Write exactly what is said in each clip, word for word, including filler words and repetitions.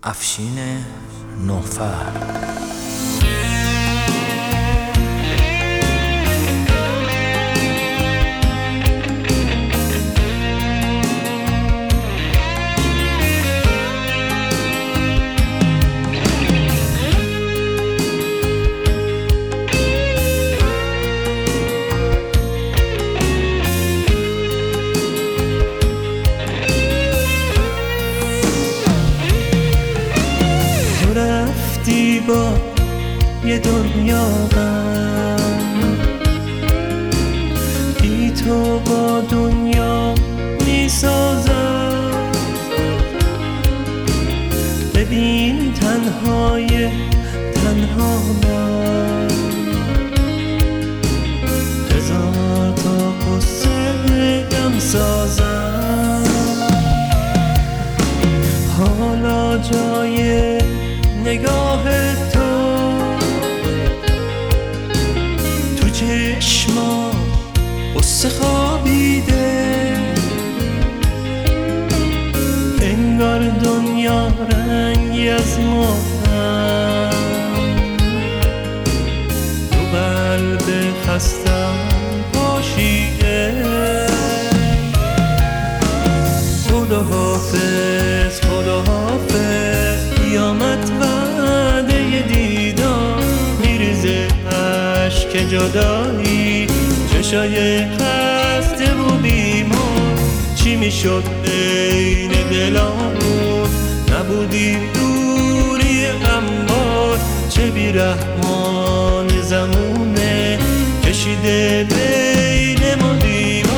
افشین نوفر. رفتی با یه دنیا غم، بی تو با دنیا میسازم. ببین تنهای تنها من، هزار تا قصه غم سازم. حالا جای نگاه تو تو چشما قصه خوابیده، انگار دنیا رنگی از ماتم رو قلب خستم پاشیده. خدا حافظ خدا حافظ، قیامت وعده دیدار، میریزه عشق جدایی، چشای خسته و بیمار. چی میشد بین دلامون، نبودی دوری اما چه بیرحمان زمونه کشیده بین ما دیوار.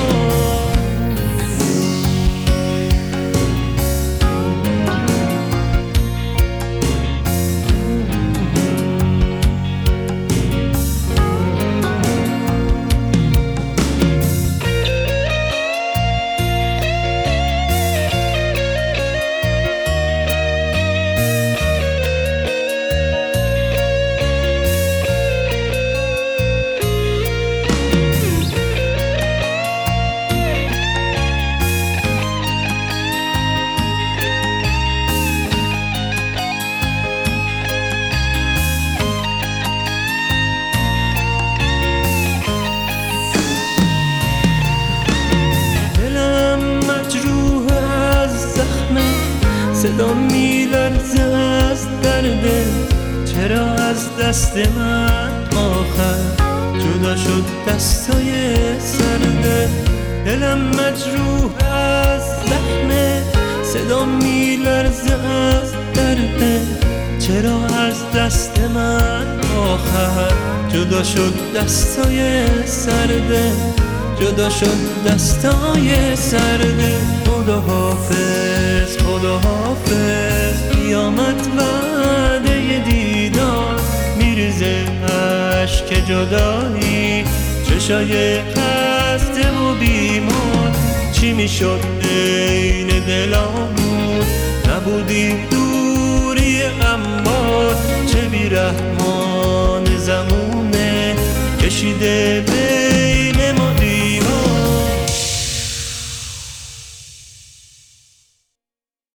صدا میلرزه از درده، چرا از دست من آخر جدا شد دستای سرده. دلم مجروح از زخمه، صدا میلرزه از درده، چرا از دست من آخر جدا شد دستای سرده، جدا شد دستای سرده. خدا حافظ خدا حافظ، قیامت وعده دیدار، میریزه عشق جدایی، چشای خسته و بیمار. چی میشد بین دلامون، نبودی دوری اما چه بیرحمان زمونه کشیده به